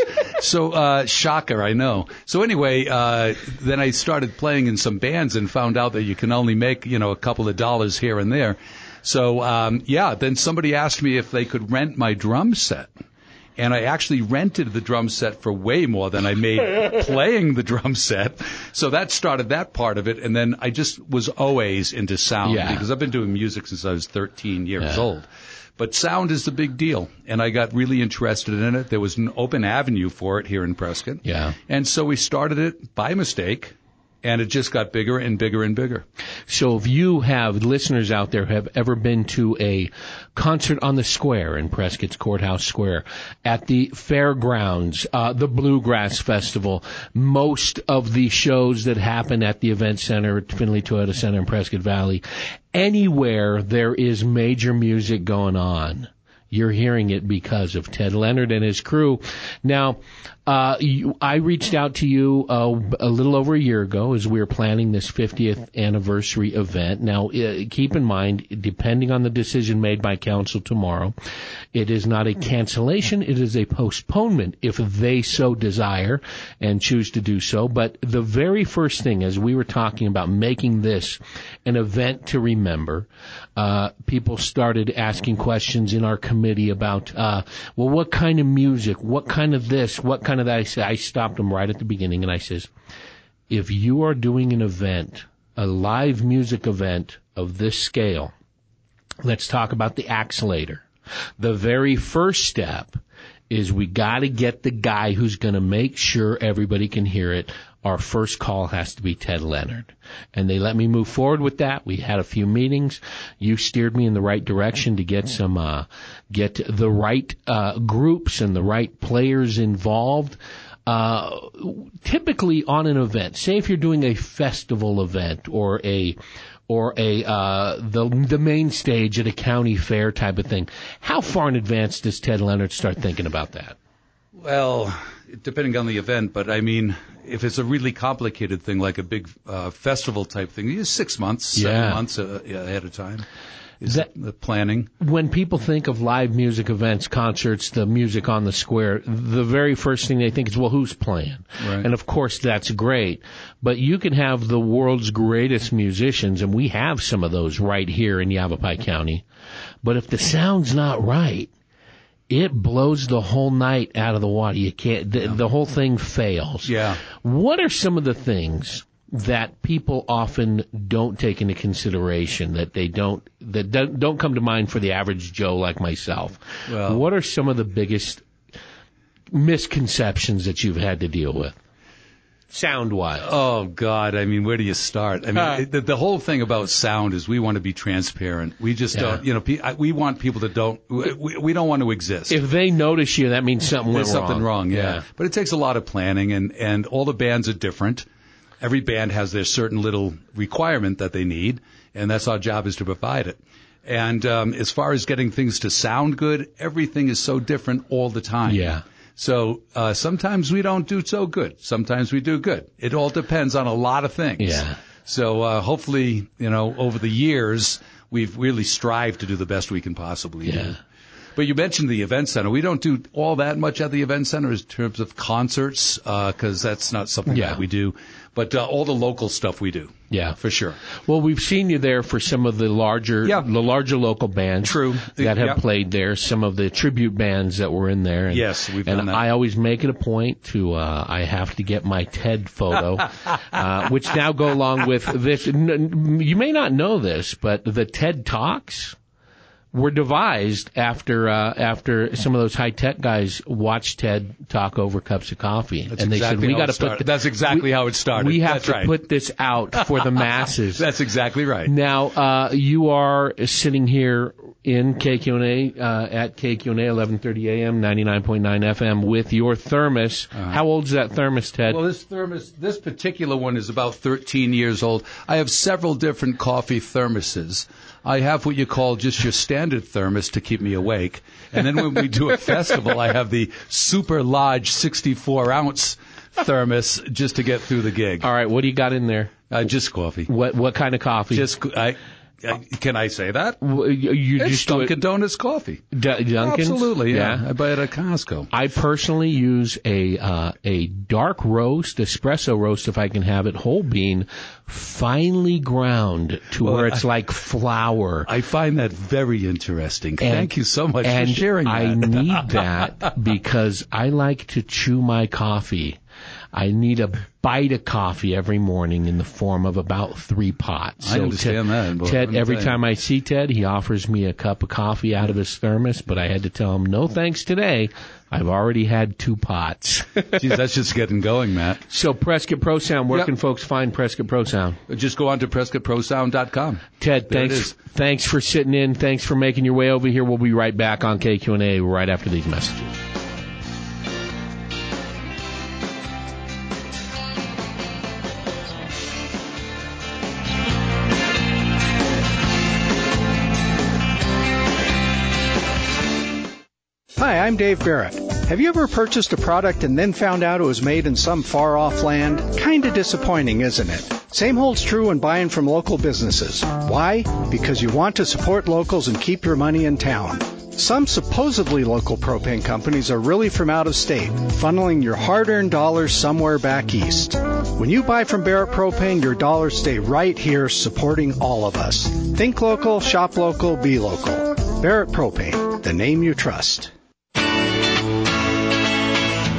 So, shocker, I know. So anyway, then I started playing in some bands and found out that you can only make, a couple of dollars here and there. So, then somebody asked me if they could rent my drum set. And I actually rented the drum set for way more than I made playing the drum set. So that started that part of it. And then I just was always into sound because I've been doing music since I was 13 years old. But sound is the big deal. And I got really interested in it. There was an open avenue for it here in Prescott. Yeah. And so we started it by mistake. And it just got bigger and bigger and bigger. So if you have listeners out there who have ever been to a concert on the square in Prescott's Courthouse Square, at the fairgrounds, the Bluegrass Festival, most of the shows that happen at the Event Center, at Findlay Toyota Center in Prescott Valley, anywhere there is major music going on, you're hearing it because of Ted Leonard and his crew. Now, I reached out to you a little over a year ago as we were planning this 50th anniversary event. Now, keep in mind, depending on the decision made by council tomorrow, it is not a cancellation, it is a postponement if they so desire and choose to do so. But the very first thing, as we were talking about making this an event to remember, people started asking questions in our committee about, what kind of music, what kind of this, what kind of that. I stopped them right at the beginning and I says, if you are doing an event, a live music event of this scale, Let's talk about the Axelator. The very first step is we got to get the guy who's going to make sure everybody can hear it. Our first call has to be Ted Leonard. And they let me move forward with that. We had a few meetings. You steered me in the right direction to get get the right groups and the right players involved. Typically on an event, say if you're doing a festival event or the main stage at a county fair type of thing, how far in advance does Ted Leonard start thinking about that? Well, depending on the event, but I mean, if it's a really complicated thing like a big festival type thing, 6 months, 7 months ahead of time. Is the planning. When people think of live music events, concerts, the music on the square, the very first thing they think is, well, who's playing? Right. And of course that's great. But you can have the world's greatest musicians, and we have some of those right here in Yavapai County. But if the sound's not right, it blows the whole night out of the water. You can't, the whole thing fails. Yeah. What are some of the things that people often don't take into consideration, that don't come to mind for the average Joe like myself? Well, what are some of the biggest misconceptions that you've had to deal with, sound-wise? Oh, God. I mean, where do you start? I mean, the whole thing about sound is we want to be transparent. We just don't, we want people that we don't want to exist. If they notice you, that means something went wrong. There's something wrong, yeah. But it takes a lot of planning, and all the bands are different. Every band has their certain little requirement that they need, and that's our job, is to provide it. And as far as getting things to sound good, everything is so different all the time. Yeah. So sometimes we don't do so good. Sometimes we do good. It all depends on a lot of things. Yeah. So hopefully, over the years, we've really strived to do the best we can possibly do. But you mentioned the event center. We don't do all that much at the event center in terms of concerts, because that's not something that we do. But all the local stuff we do. Yeah, for sure. Well, we've seen you there for some of the larger local bands. True. That have played there. Some of the tribute bands that were in there. And, yes, we've done that. And I always make it a point to I have to get my TED photo, which now go along with this. You may not know this, but the TED Talks were devised after some of those high tech guys watched Ted talk over cups of coffee, That's and they exactly said, "We how got it to put started. That's exactly how it started. We have That's to right. put this out for the masses." That's exactly right. Now you are sitting here in KQNA at KQNA 11:30 a.m. 99.9 FM with your thermos. How old is that thermos, Ted? Well, this particular one is about 13 years old. I have several different coffee thermoses. I have what you call just your standard thermos to keep me awake. And then when we do a festival, I have the super large 64-ounce thermos just to get through the gig. All right, what do you got in there? Just coffee. What kind of coffee? Can I say that? It's just Dunkin' Donuts coffee. Dunkin's? Absolutely, yeah. I buy it at Costco. I personally use a dark roast, espresso roast, if I can have it, whole bean, finely ground to where it's like flour. I find that very interesting. Thank you so much for sharing that. I need that because I like to chew my coffee. I need a bite of coffee every morning in the form of about 3 pots. I understand that. Ted, every time I see Ted, he offers me a cup of coffee out of his thermos, but I had to tell him, no thanks today. I've already had 2 pots. Geez, that's just getting going, Matt. So Prescott Pro Sound, where can folks find Prescott Pro Sound? Just go on to PrescottProSound.com. Ted, thanks for sitting in. Thanks for making your way over here. We'll be right back on KQNA right after these messages. Hi, I'm Dave Barrett. Have you ever purchased a product and then found out it was made in some far-off land? Kinda disappointing, isn't it? Same holds true when buying from local businesses. Why? Because you want to support locals and keep your money in town. Some supposedly local propane companies are really from out of state, funneling your hard-earned dollars somewhere back east. When you buy from Barrett Propane, your dollars stay right here supporting all of us. Think local, shop local, be local. Barrett Propane, the name you trust.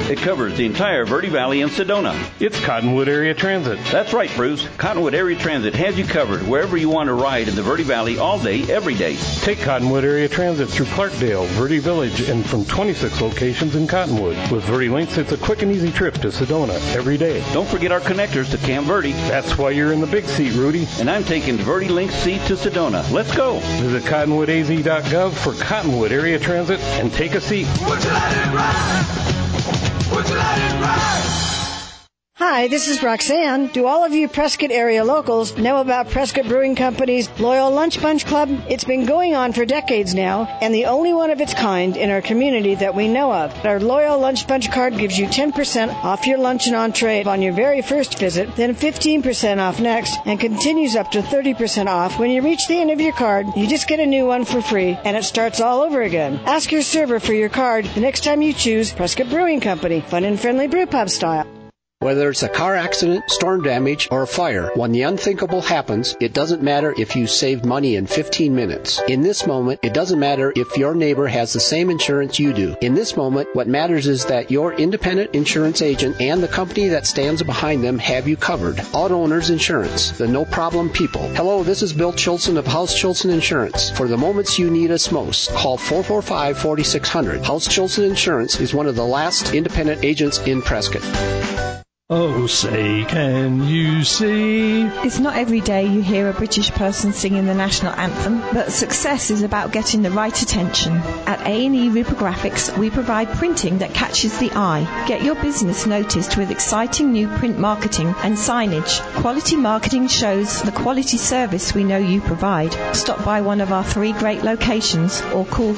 It covers the entire Verde Valley and Sedona. It's Cottonwood Area Transit. That's right, Bruce. Cottonwood Area Transit has you covered wherever you want to ride in the Verde Valley all day, every day. Take Cottonwood Area Transit through Clarkdale, Verde Village, and from 26 locations in Cottonwood. With Verde Links, it's a quick and easy trip to Sedona every day. Don't forget our connectors to Camp Verde. That's why you're in the big seat, Rudy. And I'm taking Verde Links seat to Sedona. Let's go. Visit cottonwoodaz.gov for Cottonwood Area Transit and take a seat. Would you let it ride? Would you let it ride? Hi, this is Roxanne. Do all of you Prescott area locals know about Prescott Brewing Company's Loyal Lunch Bunch Club? It's been going on for decades now, and the only one of its kind in our community that we know of. Our Loyal Lunch Bunch card gives you 10% off your lunch and entree on your very first visit, then 15% off next, and continues up to 30% off. When you reach the end of your card, you just get a new one for free, and it starts all over again. Ask your server for your card the next time you choose Prescott Brewing Company, fun and friendly brew pub style. Whether it's a car accident, storm damage, or a fire, when the unthinkable happens, it doesn't matter if you saved money in 15 minutes. In this moment, it doesn't matter if your neighbor has the same insurance you do. In this moment, what matters is that your independent insurance agent and the company that stands behind them have you covered. Auto Owners Insurance, the no-problem people. Hello, this is Bill Chilson of House Chilson Insurance. For the moments you need us most, call 445-4600. House Chilson Insurance is one of the last independent agents in Prescott. Oh, say, can you see? It's not every day you hear a British person singing the national anthem, but success is about getting the right attention. At A&E Reprographics, we provide printing that catches the eye. Get your business noticed with exciting new print marketing and signage. Quality marketing shows the quality service we know you provide. Stop by one of our 3 great locations or call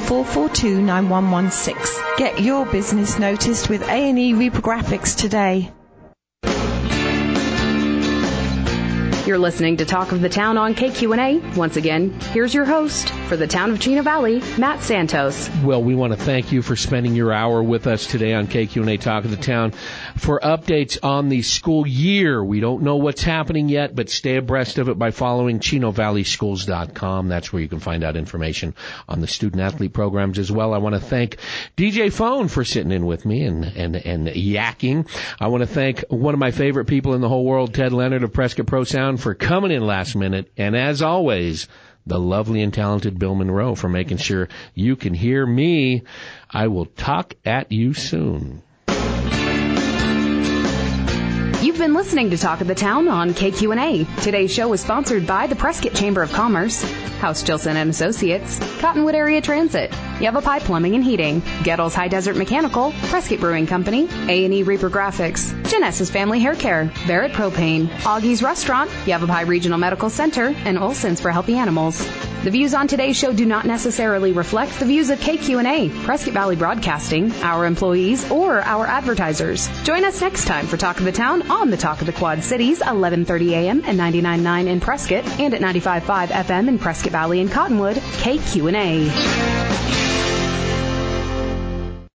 442-9116. Get your business noticed with A&E Reprographics today. You're listening to Talk of the Town on KQNA. Once again, here's your host for the town of Chino Valley, Matt Santos. Well, we want to thank you for spending your hour with us today on KQNA Talk of the Town. For updates on the school year, we don't know what's happening yet, but stay abreast of it by following ChinoValleySchools.com. That's where you can find out information on the student-athlete programs as well. I want to thank DJ Phone for sitting in with me and yakking. I want to thank one of my favorite people in the whole world, Ted Leonard of Prescott Pro Sound, for coming in last minute, and as always, the lovely and talented Bill Monroe for making sure you can hear me. I will talk at you soon. You've been listening to Talk of the Town on KQNA. Today's show was sponsored by the Prescott Chamber of Commerce, House Chilson and Associates, Cottonwood Area Transit, Yavapai Plumbing and Heating, Gettles High Desert Mechanical, Prescott Brewing Company, A&E Reprographics, Genesis Family Hair Care, Barrett Propane, Augie's Restaurant, Yavapai Regional Medical Center, and Olson's for Healthy Animals. The views on today's show do not necessarily reflect the views of KQNA, Prescott Valley Broadcasting, our employees, or our advertisers. Join us next time for Talk of the Town on the Talk of the Quad Cities, 11:30 a.m. and 99.9 in Prescott, and at 95.5 FM in Prescott Valley and Cottonwood, KQNA.